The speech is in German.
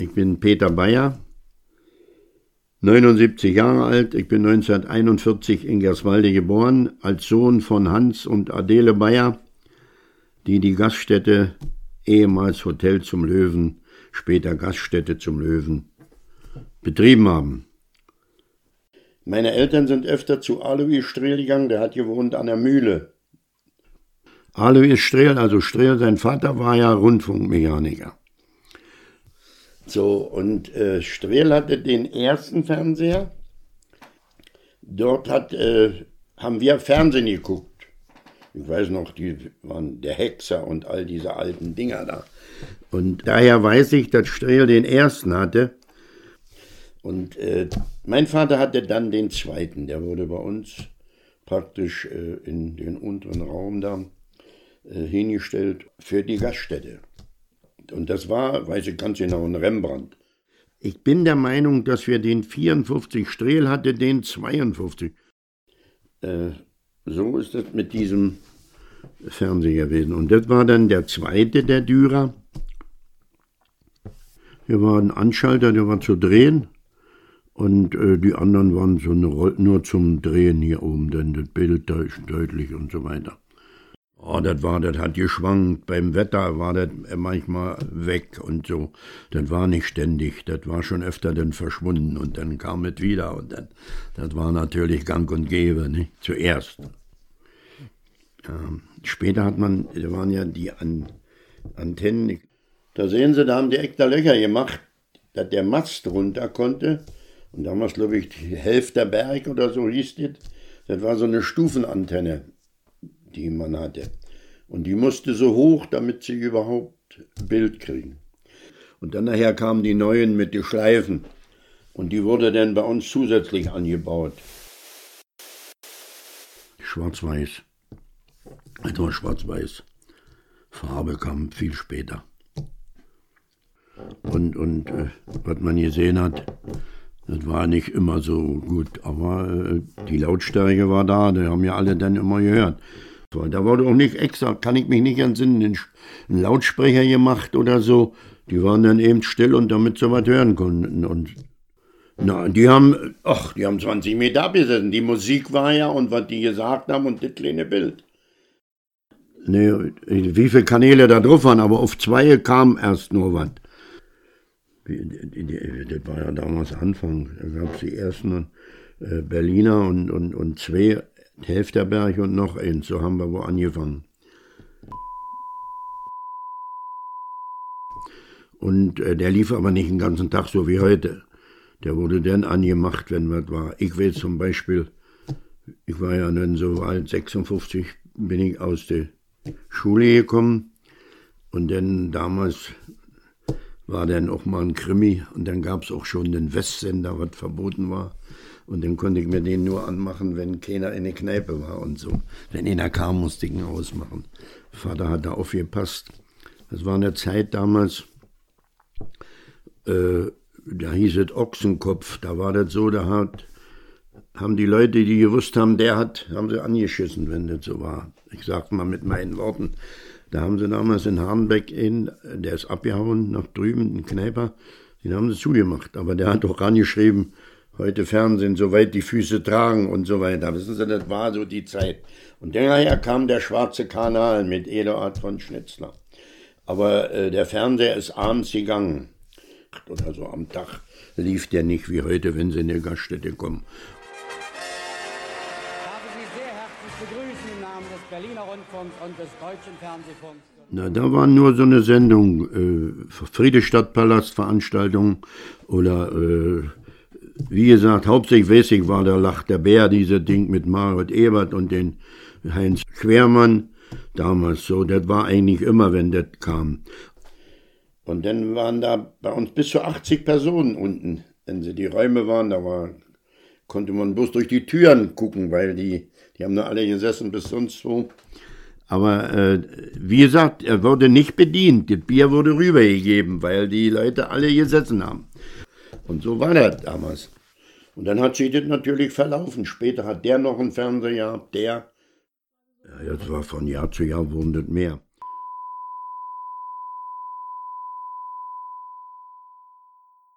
Ich bin Peter Bayer, 79 Jahre alt. Ich bin 1941 in Gerswalde geboren, als Sohn von Hans und Adele Bayer, die die Gaststätte, ehemals Hotel zum Löwen, später Gaststätte zum Löwen, betrieben haben. Meine Eltern sind öfter zu Alois Strehl gegangen, der hat gewohnt an der Mühle. Alois Strehl, also Strehl, sein Vater war ja Rundfunkmechaniker. So, und Strehl hatte den ersten Fernseher. Dort haben wir Fernsehen geguckt. Ich weiß noch, die waren der Hexer und all diese alten Dinger da. Und daher weiß ich, dass Strehl den ersten hatte. Und mein Vater hatte dann den zweiten. Der wurde bei uns praktisch in den unteren Raum da hingestellt für die Gaststätte. Und das war, weiß ich ganz genau, ein Rembrandt. Ich bin der Meinung, dass wir den 54, Strehl hatte den 52. So ist es mit diesem Fernseher gewesen. Und das war dann der zweite, der Dürer. Hier war ein Anschalter, der war zu drehen. Und die anderen waren so nur zum Drehen hier oben, denn das Bild deutlich und so weiter. Oh, das hat geschwankt. Beim Wetter war das manchmal weg und so. Das war nicht ständig. Das war schon öfter dann verschwunden und dann kam es wieder. Und dann, das war natürlich gang und gäbe, nicht? Zuerst. Später da waren ja die Antennen. Da sehen Sie, da haben die extra Löcher gemacht, dass der Mast runter konnte. Und damals, glaube ich, die Helfterberg oder so hieß das. Das war so eine Stufenantenne, die man hatte. Und die musste so hoch, damit sie überhaupt Bild kriegen. Und dann nachher kamen die neuen mit den Schleifen. Und die wurde dann bei uns zusätzlich angebaut. Schwarz-Weiß. Etwa schwarz-weiß. Farbe kam viel später. Und was man gesehen hat, das war nicht immer so gut, aber die Lautstärke war da, die haben ja alle dann immer gehört. Da wurde auch nicht extra, kann ich mich nicht entsinnen, ein Lautsprecher gemacht oder so. Die waren dann eben still und damit sie was hören konnten. Und die haben 20 Meter abgesessen. Die Musik war ja und was die gesagt haben und das kleine Bild. Nee, wie viele Kanäle da drauf waren, aber auf 2 kam erst nur was. Das war ja damals Anfang, da gab es die ersten Berliner und 2 Helfterberg und noch eins, so haben wir wo angefangen. Und der lief aber nicht den ganzen Tag so wie heute. Der wurde dann angemacht, wenn was war. Ich weiß zum Beispiel, ich war ja dann so alt, 56 bin ich aus der Schule gekommen und dann damals war dann auch mal ein Krimi und dann gab es auch schon den Westsender, was verboten war. Und dann konnte ich mir den nur anmachen, wenn keiner in der Kneipe war und so. Wenn einer kam, musste ich ihn ausmachen. Vater hat da aufgepasst. Das war eine Zeit damals, da hieß es Ochsenkopf. Da war das so, haben die Leute, die gewusst haben, haben sie angeschissen, wenn das so war. Ich sag's mal mit meinen Worten. Da haben sie damals in Harnbeck der ist abgehauen nach drüben, ein Kneiper, den haben sie zugemacht. Aber der hat auch rangeschrieben, heute Fernsehen, soweit die Füße tragen und so weiter. Wissen Sie, das war so die Zeit. Und daher kam der Schwarze Kanal mit Eduard von Schnitzler. Aber der Fernseher ist abends gegangen. Oder so am Tag lief der nicht wie heute, wenn Sie in die Gaststätte kommen. Berliner Rundfunk und des Deutschen Fernsehfunks. Na, da war nur so eine Sendung, Friedrichstadtpalast Veranstaltung oder wie gesagt, hauptsächlich weiß ich, war da Lacht der Bär, diese Ding mit Marit Ebert und den Heinz Quermann, damals so, das war eigentlich immer, wenn das kam. Und dann waren da bei uns bis zu 80 Personen unten, wenn sie die Räume waren, konnte man bloß durch die Türen gucken, weil die haben nur alle gesessen bis sonst wo. Aber wie gesagt, er wurde nicht bedient. Das Bier wurde rübergegeben, weil die Leute alle gesessen haben. Und so war das damals. Und dann hat sich das natürlich verlaufen. Später hat der noch einen Fernseher gehabt, der. Ja, das war von Jahr zu Jahr wurden das mehr.